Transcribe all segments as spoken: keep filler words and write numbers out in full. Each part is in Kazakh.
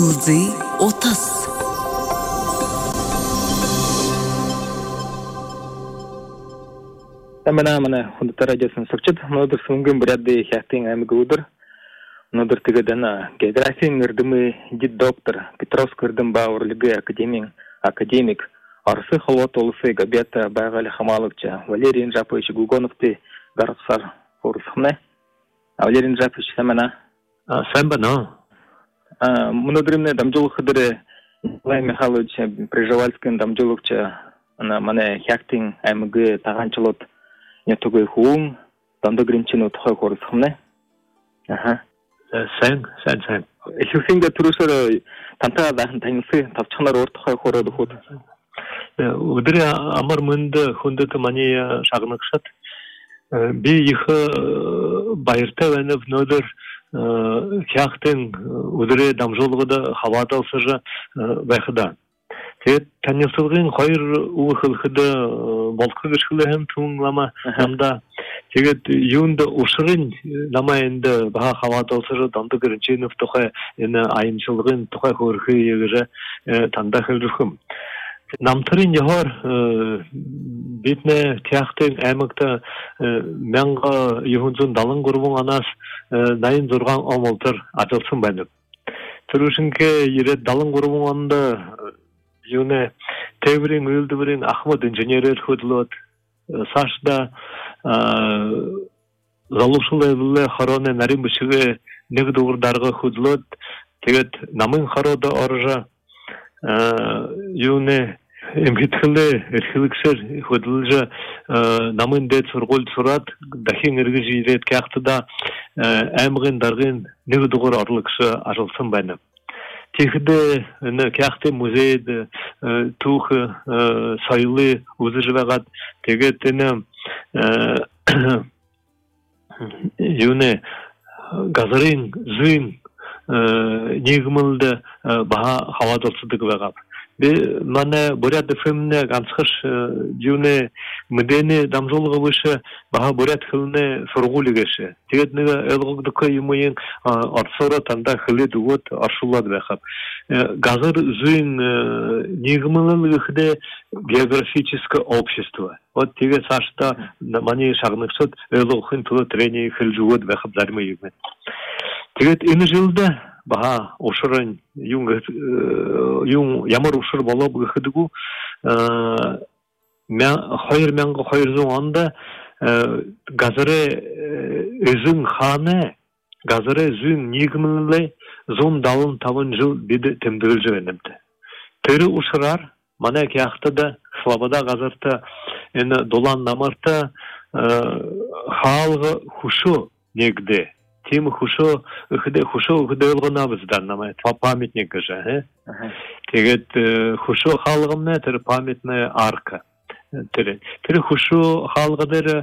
Ылзый отас. Тамана мана хундата радиосын сокчет. Нодыр сунгын бирядды хяхтын аймы гудыр. Нодыр тигедана география нырдымы дид доктор Петровск ырдым бауырлыгы академик академик Арсы халват олысы габията байгали хамалыкча Валерий Жапович Гугоновты гарсар форусхне. Валерий Жапович самана. Самбано. А мнодримне дамжол хыдыры Николай Михайлович Прижевальскин дамжолукча ана мане хяхтын аймыгы таганчылот нетугы хуум дамды гримчину тухай форусхне. Аха. Сэн, сэн, сэн. Эхлэхингээ түрүүсээр тантаа дахин таньсы тавчханаар уртхай хороод хот. Өдөр амар мөнд хүндэт мани шагнагшат. Би их баяртай байна внөдөр хяхтын өдрө дамжуулгада хавааталсыжа байхада. Тэгээд таньсылгын хоёр уухылхыда болкы гышгылы хэм тунлама хамда тэгээд юунд ушрын намайнд бага хавааталсыжа дамды гэрчинов тухай энэ айнчылгын тухай хөрхи егеже тандахылрхым. Намтрын яхор битне тяхтын аймакта мянга юхунзун далын гурвун анас найын зурган омолтыр атылсын байнып. Түрүшінке ерет далын гурвун анда юне теврин үлдібірін Ахмад инженерер хөдлот сашда залушыл эвле хароне нарим бішіге негді урдарға хөдлот тегет намын харода оржа юне эмгитхле эрхиликсер хөдлжа намын дет сургул сурат дахин эрги жирет кяхтыда эмгин даргин негді ур орлыксы ажылсын байнып. Техде на кяхте музейде тух сайлы узыжвагат тегетене юне газарин зин нигмылды баха хавадылсыдык вагап. Бе мане бурят фемне ганцхыш юне медене дамжолга выше баха бурят хылне сургулигеше. Тегетнеге элгогдыкы юмыйын арсора танда хылы дугот аршулад вахап. Газар зин нигмылыгде географическое общество. Вот теге сашта мани шагныксот элогхын тулы трени хылжугот вахап зармы югмет. Тегет ины жылда баха ошырын юң юң ямар ошыр боло быхыдыгу мен хайыр менго хайыр зоң анда газары өзүн ханы газары зүн нигмылы зон далын табын жыл биде темдирил жөнөмдү. Төрү ушырар мана кяхтада слобода газарта эне долан намарта халгы хушу негде тем хушо хде хушо хде олгонабыз даннама памятник же тегет хушо халгымна тер памятная арка тер тер хушо халгыдыр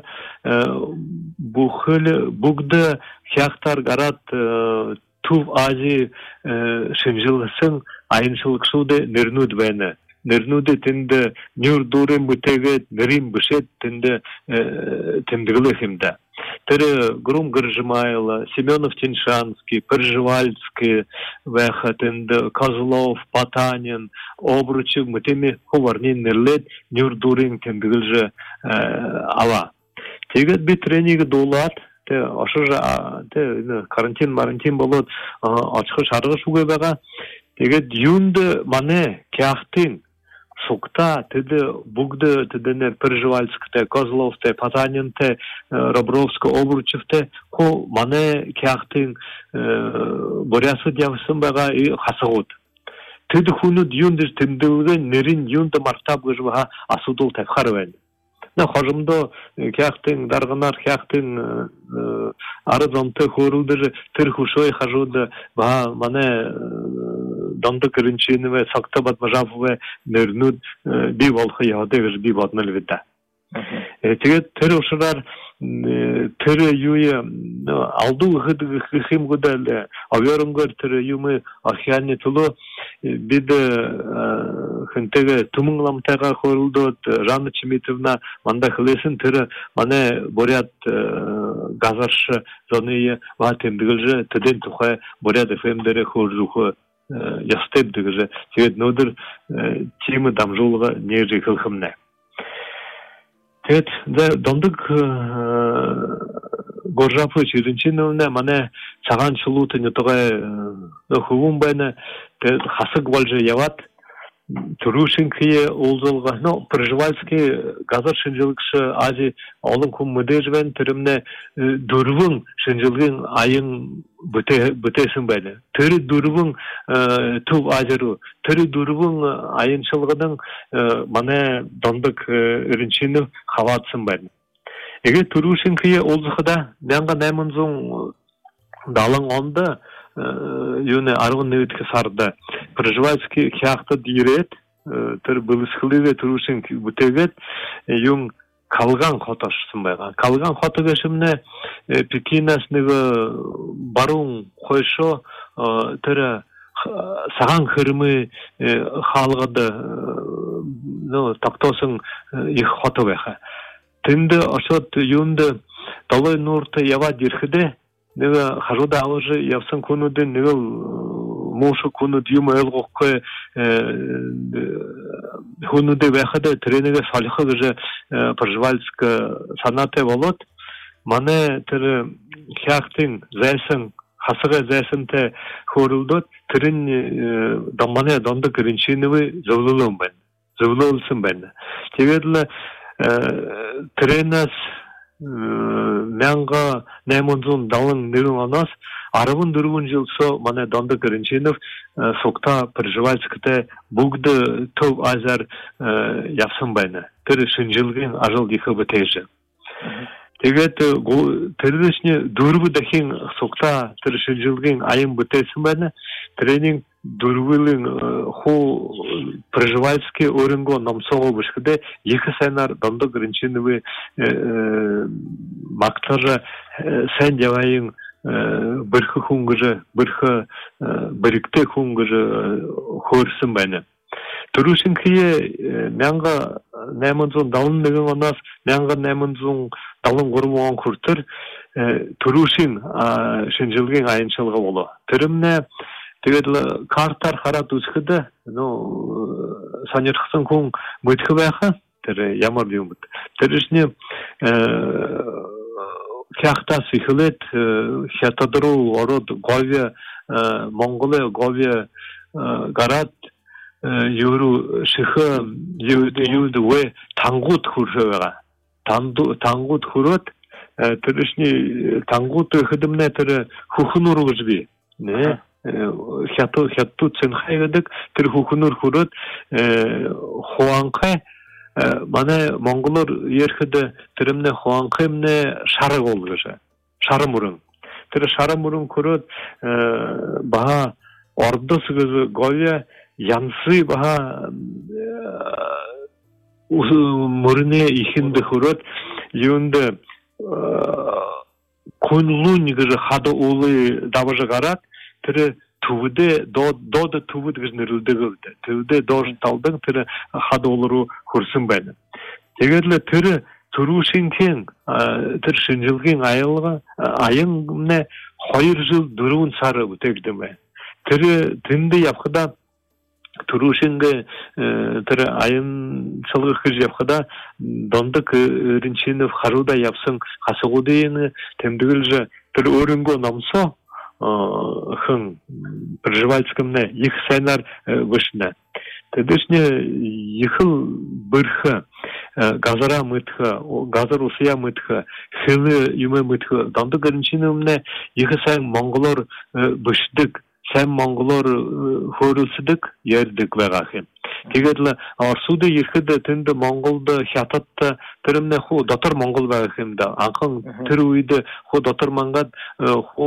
бухыл бугда хяхтар гарат тув ази шенжилсын айыншылыкшуды нернуд вена нернуды тинде нюрдурым бутегет нерим бушет тинде тимдгылыхимда. Тері Грум Гржимайло, Семенов Тиншанский, Пржевальский, Вехатенде, Козлов, Потанин, Обручев, мытеми ховарнин нерлет, нюрдурин тендгілжі ала. Тегет бі тренингі долат, те ашыжы, те карантин-марантин болот, ачқы шарғы шуге бәға, тегет юнды мане кяхтин, Сукта, тиде бугде, тиде не Пржевальскте, Козловте, Потанинте, Робровско, Обручевте, ко мане кяхтин борясы дявсын бага и хасагот. Тиде хуну юндиш тиндилген нерин юнда мартаб гыжбага асудул текхарвен. На хожымдо кяхтин дарганар кяхтин арызамты хорулдыр тир хушой хажуды ба мане дамды кырынчыныве сактабат мажавы нернуд би волхы ядыгыш би батныл видда. Тегет тир ушырар тир юе алду хыды хым гудале аверымгар тир юмы ахяне тулу биде хынтеге тумыңламтага хорулдот Жанна Чемитовна манда хылысын тир мане борят газаршы зоные ватем дгылжы теден тухай борят фемдере хоржухы ястеп дегеже тегет нодыр темы дамжулга нежи кылхымне тет да дондык горжапы чиринчиновне мане цаган чулуты нетогай хувум байна тет хасык болже яват Турушинкие олзолга, ну, проживальские газар шинжилгши ази олын кум мыдежвен тірімне дурвың шинжилгин айын бүтесін бәді. Түрі дурвың тув азеру, түрі дурвың айыншылғының мане дондық үріншіні хаватсын бәді. Еге Турушинкие олзықыда нәңға нәмінзің далың онда юне аргын нөтке сарды. Проживальский кяхта дирет, төр былысхылыгы турушин бүтегет, юн калган хоташсын байга. Калган хотагашымне пекинасныгы барун койшо, төр саган хырмы халгады, ну, тактосын их хотабайха. Тынды ашот юнды талой нурты ява дирхиде, нега хажуда алжы явсан кунуды нега мошу кунуд юма элгокке кунуды вехаде тренеге салиха гыжы проживальска санате волот мане тер хяхтин зайсын хасыга зайсынте хорулдот трен дамане донда киринчиновы завлулым бен завлулсын бен тегедле тренас Мянга наймонзун далын нырын анас, арывын дырвын жылсо, мане Донды Кырынчинов сокта проживальскіте бугды төв азар япсын байна. Тірі шынжылгын ажыл дихы бітейші. Тегет тірдішіне дұрвы дахин сокта тірі шынжылгын айын бітейсін байна, тренинг дурвылын хо проживальский орынго намсого бышкыде екі сайнар Донды Кырынчиновы мактары сән явайын бірхі хунгыжы, бірхі бірікті хунгыжы хорсын бәні. Турушинкие мянга нәмінзун далын деген анас, мянга нәмінзун далын ғырмуған күртір Турушин шынжылген айыншылғы болу. Түрімне Тегедле картар харат үзхіді, ну, санерхсын кун мүткі бәйхі, тірі ямар дейін бұд. Тірішіне кяхта сихилет, хятадыру ород говия, Монголия говия гарат, юру шихы, юрды ве тангут хуршы бәға. Тангут хурот, тірішіне тангут өхідімне тірі хухынур ұжбей. Не? Хяту хяту ценхайгадык тир хукунур хурут хуанхай мане монголор ерхиде тиримне хуанхаймне шары болгыжа шары мурун тир шары мурун хурут баха ордосыгызы говя янсы баха муруне ихинде хурут юнде кунлуньгыжы хады улы давыжы гарат тірі тувыде, доды тувыд гіжнірілді гілді. Тувыде дожын талдың тірі хады олыру көрсін бәді. Тегерлі тірі тұрушинкен, тір шынжылген айылға, айын міне қойыр жыл дұруын сары өтегді ме. Тірі тінді япқыда тұрушинге тірі айын шылғы қыз япқыда дондық рінчинов қаруда япсын қасығу дейіні темдігіл жа тірі өрінгі намса хын проживальскімне их сайнар вышне. Тедішне ехыл бірхі газара мытхы, газар усия мытхы, хылы юме мытхы. Данды гәрінчінімне ехы сайын монголор бішдік, сайын монголор хорылсыдық, ердік вәғахи. Тегерлі арсуды ехіді тінді монголды хятатты түрімне ху датыр монгол вәғахимді. Анқын түр үйді ху датыр маңғад ху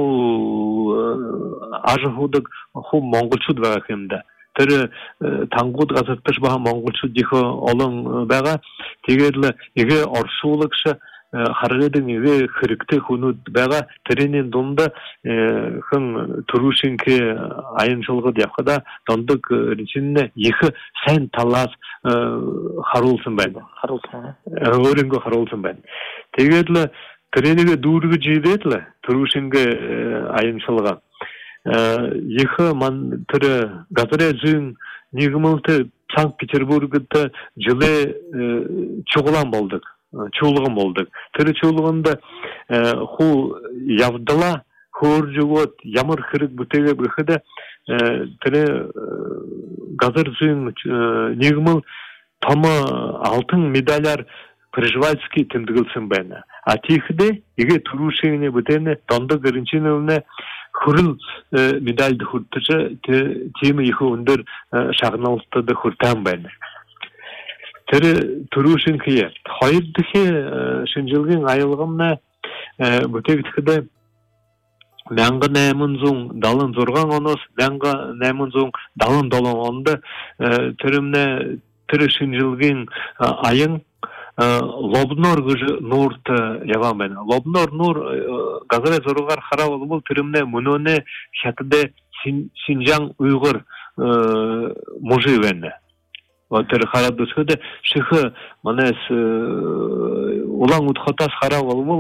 ажы худық ху монголчуд вәғахимді. Түрі таңғуд ғазырттыш баға монголчуд дихы олың бәға. Тегерлі еге арсулықшы харредин еве хырыкты хунут бага теренин донда хын турушинке айынчылыгы дияқада дондык ричинне ехы сән талас харулсын бән. Харулсын. Өрінгі харулсын бән. Тегедлі терениге дұрғы жейдетлі турушинге айынчылыға. Ехы ман түрі газыре жүн негімілті Санкт-Петербург'da жылы чоғылан болдық, чоғылығын болдық. Түрі чоғылығында ху явдала, хур жүгот, ямыр қырық бүтеге бұқыда түрі газыр жүн негіміл тамы алтын медаляр Пржевальский тімдігілсін бәні. А тихіде, еге тұрушеңіне бүтені, тонды гірінчіні Хурыл медальді хуртыжы темі ехі өндір шағыналықтады хуртан бәні. Тірі тұрушын кие. Хайырдығы шынжылғын айылғымна бүтегітігі мәңгі нәмін зоң далын зорған оныз, мәңгі нәмін зоң далын долан онды түрімне түрі шынжылғын айын Лобнор гыжы нурт явам бен. Лобнор нур газаре зоругар харав бұл түрімне мұноне шатыде Синжан уйғыр мұжы бен. Ватыр харав дұсқыды шықы манес улан ұтқатас харав бұл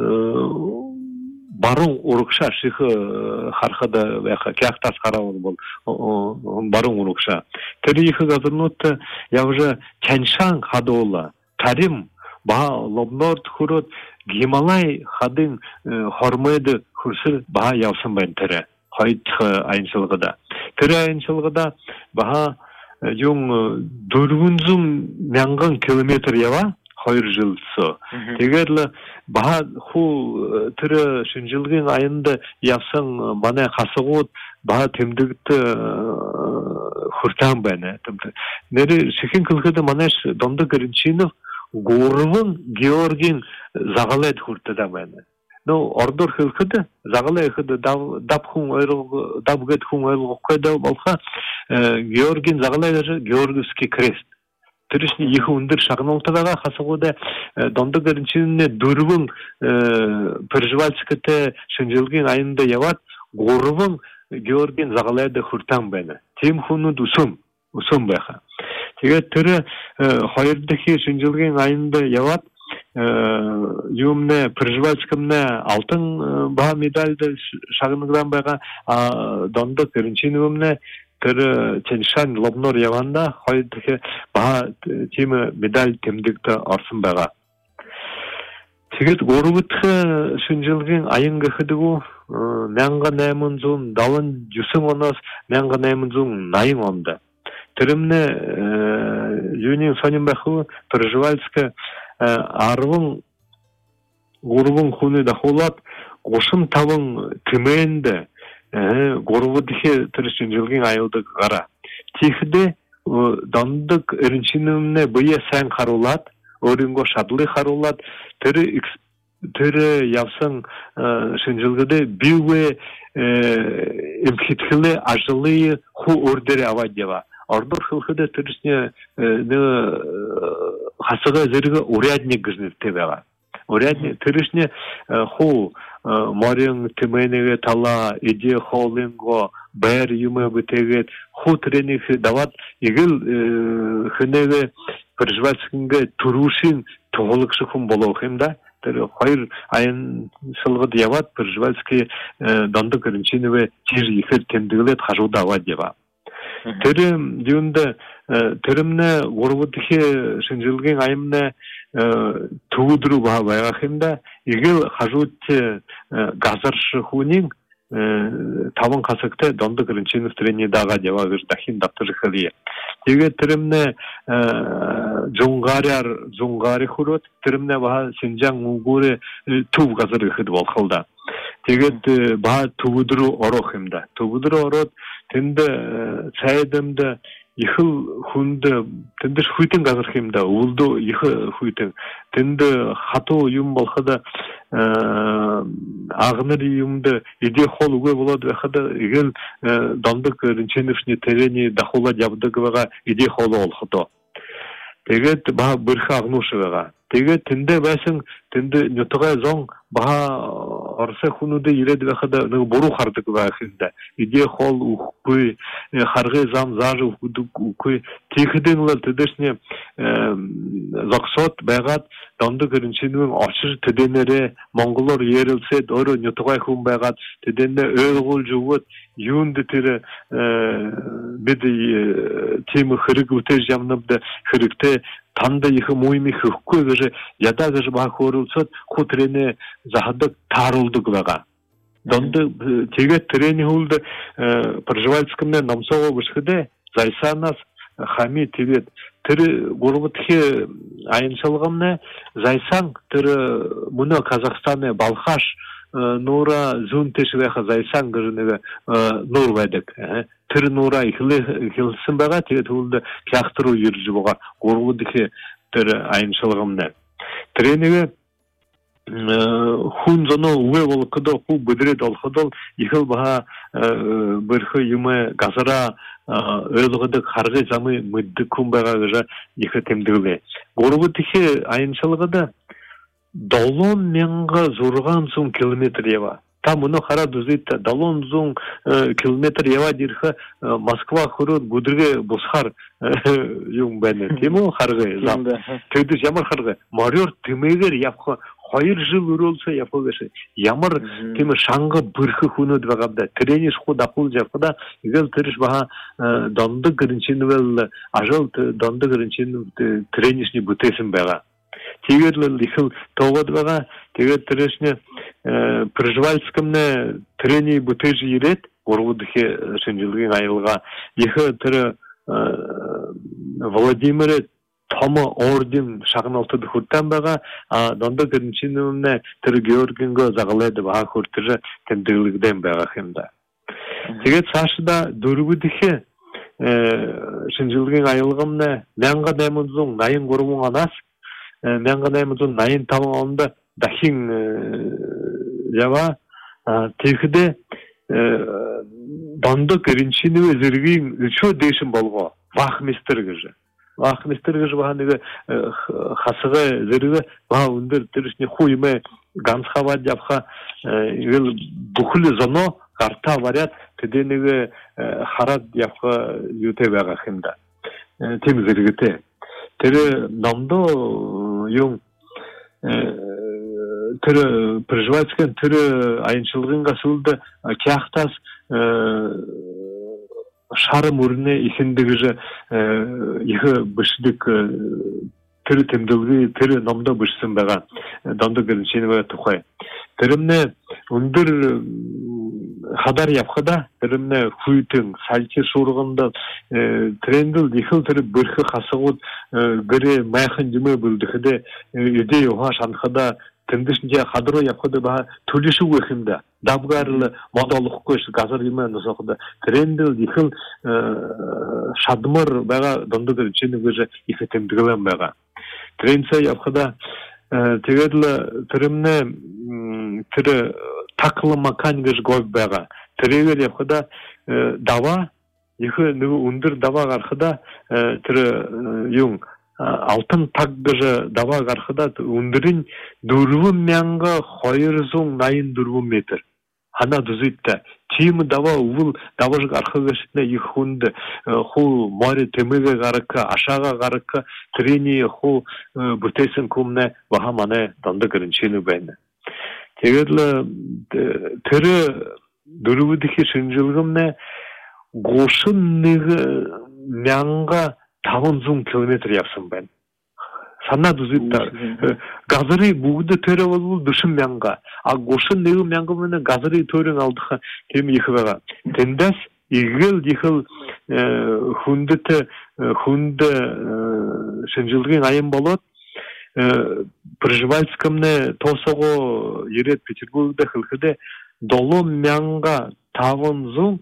барун урукша шықы харқыды вәқі кәқтас харав бұл барун урукша. Түрі ехі газырнутты явжы Тяньшан хады олы. Тарим ба лобнор хурот Гималай хадын хормайды хурсыр ба явсын бән түрі. Хайт айыншылғыда. Түрі айыншылғыда ба юң дөрвүнзүн мянган километр ява хайыр жылсы. Тегерлі ба ху түрі шынжылғын айында явсын бана қасығыт ба темдігітті хуртан бәні. Нері шекен кілгіді манаш домды гірінчинов Горвын Георгин зағалайды хуртада бәні. Ну, ордор хылқыды, зағалай хыды дап хун ойрыл, дап гет хун ойрыл қойда болға, Георгин зағалайды Георгиевский крест. Түрісіне ехі өндір шағын олтадаға қасығыда домды гірінчиніне дөрвін Пржевальскіті шынжылген айында яват, Горвын Георгин зағалайды хуртан бәні. Тем хуны дұсым, ұсым бәға. Теге түрі хайырдығы шынжылген айында яват, юмне Пржевальскімне алтын ба медальді шағынығдан бәға, донды көрінчінігімне түрі Тяньшан Лобнор яванда хайырдығы ба темі медаль темдікті арсын бәға. Тегет горубытқы шынжылген айынғы қыдығу, мәңгі нәмін зұн далын жүсің оныз, мәңгі нәмін зұн найын онды. Түрімні юнин сонын бәқы Пржевальскі арвын горубын құны да қолат, ғошын табын кіменді горубыдығы түрі шынжылген айылды ғара. Тихіде дандық үріншініміне бұйе сән қарулат, Оринго шадлы харулат, түрі түрі явсын шынжылғыды бүйе имхитхілі ажылы ху ордері авадева. Ордор хылхыды түрісіне қасыға зіргі урядник гізні тебеға. Урядник түрісіне ху морин тіменігі тала, иде холинго, бәр юмы бүтегет, ху түренігі дават, егіл хүнегі Пржевальскінге турушин тоғылықшы күн болу қымда. Хайыр айын сылғыды яват, Пржевальский донды көрінчініве тер ехір тендігілет қажуда ава дева. Түрім дейінді түрімні орғыдығы шынжылген айымны туғыдыру баға байға қымда, егіл қажуытте газаршы хүнің табын қасықты донды көрінчінів түрені даға дева ғырдахин даптыры қылия. Теге түрімні жоңғаряр жоңғары құрот, түрімні баға Синжан ұңғыры тув ғазыры қыды бол қылда. Теге баға туғыдыру орық емді. Туғыдыру орот, тенді сәйдімді ехіл хүнді, тенді хүйтін ғазыр қемді, ұлды ехі хүйтін. Тенді қату үйім болқыда ағыныр үйімді еде қол үгі болады өқыда егіл дондық рінченішіне терені дақула жабдығы баға еде қолы олқыды. Тегет баға бірхі ағнушы баға. Теге тинде бәсен тинде нютуга зон баха арса хунуды иред вахада ну бору хардык вахинда. Иде хол ухпы харгы зам зажы ухудук ухпы тихиденлар тедешне заксот байгат данды гөрүнчүнүн ачыр теденере монголор ерилсе дөрө нютуга хун байгат теденде өйгөл жугут юнды тире биди теми хырык утеж ямнабда хырыкте танда их муйми хукку гыжы яда гыжы бахорулсот хутрене захадык тарылдык вага. Данды теге трени hulды проживальскымне намсого бышхыде зайсанас хами тибет тирі гурбытхи айыншылғымны зайсан тирі мұны Казахстаны Балхаш нура зун тешвеха зайсан гыжынығы нур вәдік. Тирі нура ихилсын бәға тегет hulды кяқтыру юржы бұға гурбытхи тирі айыншылғымны. Тренеге хун зоно уе волкыда ху бүдірет олқыдыл ихил баға бірхі юмы газара öylüğüdük hargı zamı müddü kumbağa gıja yıkı temdüğüle. Gorubu tiki ayınçalığı da dalon menga zorgan zun kilometr yava. Tam bunu hara düzeytte dalon zun kilometr yava dirha Moskva huru budurge bozhar yung beni. Temu hargı zam. Tövdüz yamar hargı. Mariyor tümeğer yapkı hayır жыл өрөлсө yapılышы. Ямар темі шаңғы бірхі хүні двағабда. Трениш худ апыл жапыда игел тырыш баха данды гырынчыны вел ажал данды гырынчыны тренишни бүтесін бәға. Тегерлі лихыл тоғад бәға, тегер тырышны Пржевальскымны трени бүтежі ерет, орғудығы шынжылығын айылға. Ехі тыры Владимирет Тома орден шағын алтыды хүрттен бәға, донда гіріншініміне түрі Георгинго зағалайды баға хүрттірі тендірлігден бәға хемда. Тегет сашыда дөрігідіхе шынжылығын айылғымны мәңға нәмінзің найын ғұрымың анас, мәңға нәмінзің найын тамың онда дахин ява тегіде донда гіріншінімі зіргейін үші дейшін болға, вахместір гіжі. Ахместерге жбаныгы хасыгы зерге ба ундыр тиришне хуйме ганцхава жапха ил бухлы зано карта варят тедениге харат япха юте бага химда тем зергете тере намдо юм тере проживачкен тере айынчылыгын гасылды кяхтас шарым өріне исендігі жа ехі бүшідік түрі темділгі, түрі намда бүшісін бәға, дамды гіріншені бәға тұқай. Түрімне үндір хадар япқада, түрімне құйтың, сәлче шұрғында тренділ ехіл түрі бірхі қасығыд гірі майқын жүмі бүлдіхіде үдей оға шанқада тендишнде хадро япқады баға төлеші өкімді. Дабғарылы мадалық көш газар емен нұсақыда. Тренділ ехіл шадымыр бәға дандыдыр чені көжі ехі темдігілен бәға. Трендсе япқада тегерлі түрімне түрі тақылы макан көж гөп бәға. Түрегер япқада дава, ехі нүгі үндір дава қарқыда түрі юң алтын таггыжы дава гархыда үндірін дұрвын мәңгі хайырзың найын дұрвын метр. Хана дүзітті. Тимі дава ұвыл даважық арқығышытына ехунды. Хул мари темеге ғарыққа, ашаға ғарыққа трени хул бүтесін көміне баға маны данды гіріншені бәйні. Тегерлі түрі дұрвыдығы шынжылғымне ғошын негі мәңгі таван зун километр yapsın ben. Sana düzüttü. Gazırı buğda töre oldu düşün menga. A goşun neyi menga mene gazırı tören aldık. Tem yıkıvaga. Tendes yıgıl yıkıl hundete hunde şınjılgın ayın bolot. Пржевальскымне тосого ерет Петербургда хылхыде доло менга таван зун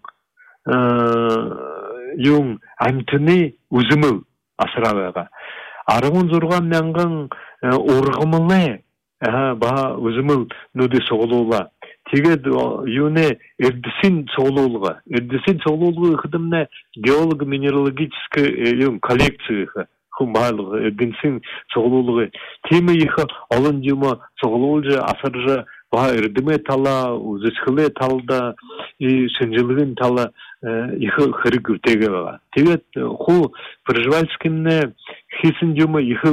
yung amtini uzumul asrawaga arğın zorgan mengan orğımlı ba uzumul nudi soğuluğa Тегед юне эрдисин соолуулуга, эрдисин соолуулугу хыдымна геолого-минералогическая коллекция хумбайлығы, ерденсің соғылулығы. Темі ехі алын жема соғылулжы, асыржы, ба үрдіме тала, үзішкіле талда, шынжылығын тала, ехі хыры күртеге баға. Тегет, ху Пржевальскімне хесін жема ехі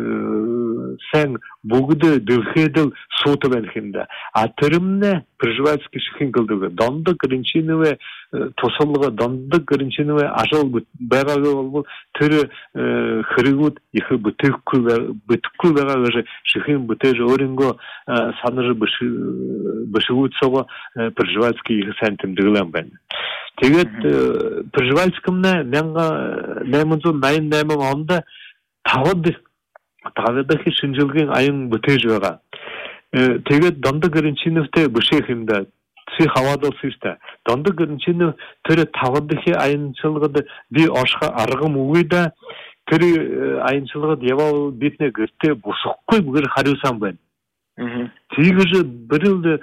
сәң бұғыды дүлхеділ соты бәлхімді. А түрімне Пржевальский шықын кылдығы. Данды кіріншініве, тосылығы, данды кіріншініве ажал бәғағы ол түрі хырығыд, ехі бұтыққыл бәғағы шықын бұтежі орынғы саныры бышығыд соға Пржевальский ехі сәнтімдігілен бән. Тегет, Пржевальскімне мәңға нәмінзу найын нәмім онда тағыды Тағыдақи шынжылғын айын бұты жөға. Тегет данды көрінчінівті бұшеқімді, сүй хавадыл сүйісті. Данды көрінчінів түрі тағыдақи айыншылғыды бей ашқа арғым ұғыда, түрі айыншылғы девал бетіне көртті бұсыққой бұғыр қарыусан бән. Тегежі бірілді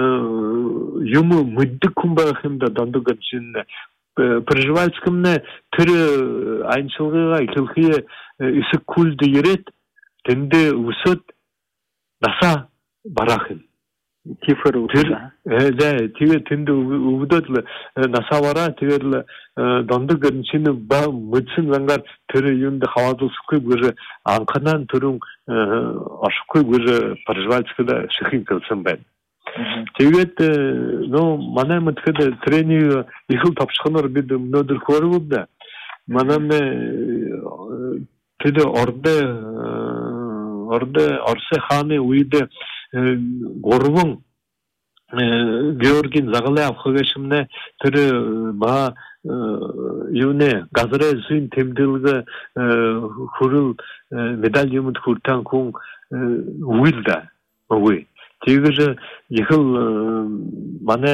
юмы мүдді күмбағымда данды көрінчініне. Пржевальскімне түрі айыншылғыға кілхие үсі күлді ерет, Тенде усот наса барахын. Тифер усота. Да, тиге тенде увдотлы наса бара, тигерлы данды көрінчіні ба мүтсін вангар түрі юнды хавадыл сұқы бөжі анқанан түрін ашықы бөжі Пржевальскіда шықын кілсін бән. Тегет, ну, мана мүткеді тренинг ехіл тапшықыныр беді мүнөдір көрі болды. Мана ме Теді орды, орды, орсы ханы уйды горвың Георгин зағылы авқығышымны түрі ба юне газыры зүйін темділгі хүріл медаль юмыд хүртан күн уйылда. Тегі жы ехіл маны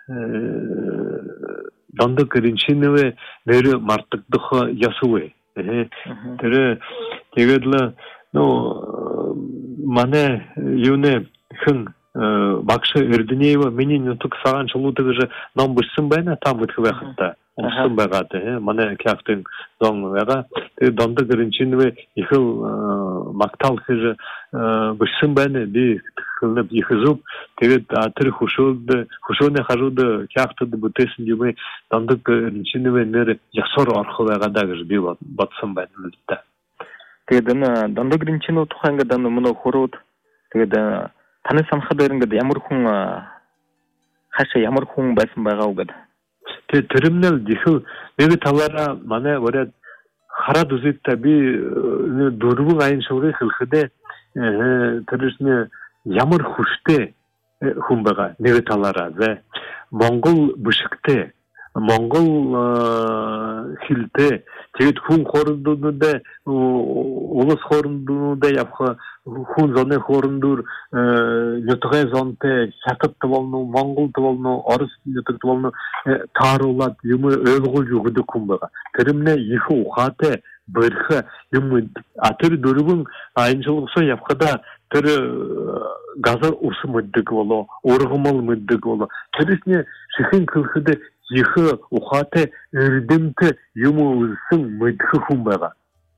данды көрінчініве мөрі мартықдықы ясуы. Тірі тегедлі, ну, мане юне хүн бақшы үрдінейі менен ұтық саған жылудығы жы нам бұшсын бәйна там бұтқы бәқітті. Ұшсын бәғаты, мане кәқтің зоң бәға. Данды көрінчініве ехіл мақтал күжі бұшсын бәйна бей қылынып ехі зұп. Тегет атыр хушуды, хушуны қажуды кәқтіді бұтесін демей данды көрінчініве нері ясор арқы бәғадағы жы бей батсын бәйна үлітті. Тегедіні данды көрінчіні ұтуқанға даны мұны қоруд. Тегеді таны самқадырыңғады ямыр құң қаша ямыр құң бәсін бәға ұғады. Те түрімнел дихил меге талара мана орят хара дузитта би дурбун айыншылғы хылхыде түрісіне ямыр хуште хумбага меге талара зе монгол бышыкте монгол хилте тегет хун хорындуде улыс хорындуде япха хун зоне хорындур нөтіғай зонте шақытты болну монгол болну орыс нөтіғді болну тарулат юмы өлгіл жүгіді күмбіға түрімне ехі ұқаты бірхі юмы атыр дөрігін айыншылықса япқада түрі газар ұсы мүддігі болу орғымал мүддігі болу түрісіне шықын күлхіді ехі ұқаты үрдімті юмы ұзысын мүддігі күмбіға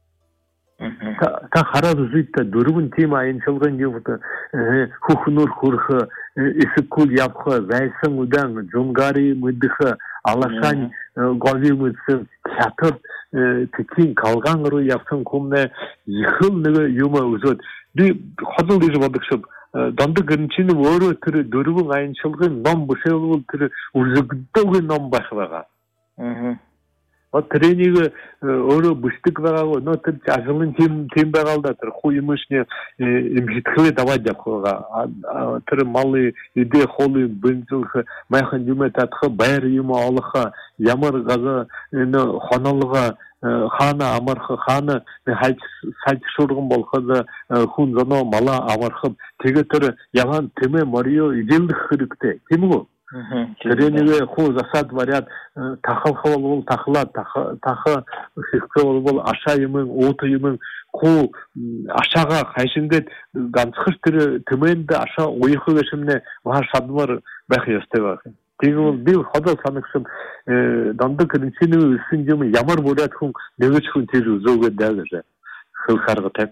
та хараз зүйтті дөрігін тем айыншылығын еуді хухнур хурхы ісіккул япқы зайсын ұдан джунгари мүддігі алашан ғави мүдсін кәтір тікін қалған ұры япсын күмне ехіл нүгі юмы ұзыд ди қадыл дежі бадықшып данды көрінчіні өрі түрі дөрігін айыншылығын ном бұшылығы түрі ұзығыдығы ном башылыға. O treniği öyle büştük verago, no tır çaşılın tim tim begalda tır kuyumuşne imhitkili davayda koga, tır malı ide holu benzilhe, mayhan cümetathe bayır yuma alıha, yamar gaza no hanalıga xana amarxı xana hayç hayç şurğun bolxada hun zano mala amarxı tege tır yalan teme Mario idildi xırıkte, kim bu? Treniği xu zasad variat taxıl xaval bol taxla taxı xıqı bol aşağı yımın otu yımın xu aşağı qayşındet gançxır tırı temende aşağı oyıqı geçimne var şadmar baxı yasteva. Тегіл бил хадал санықсын данды кірінсені үсін жемі ямар болят хүн нөгі чхун тежу зоғы дәгіжі. Хылхарғы тәп.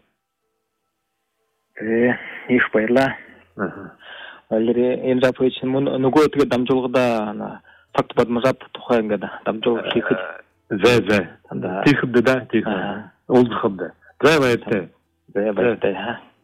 Э, их байла. Аллери Эльжап için nugu ötüge damcılgıda ana fakt badmajap тухайгада дамжыл хихит. Зэ зэ. Тихибді да, тихибді. Олды хыбды. Зэ байытты. Зэ байытты, ха.